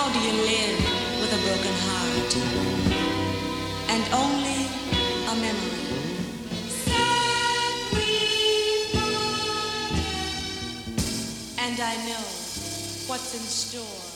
do you live with a broken heart and only a memory? Sad we parted. And I know what's in store.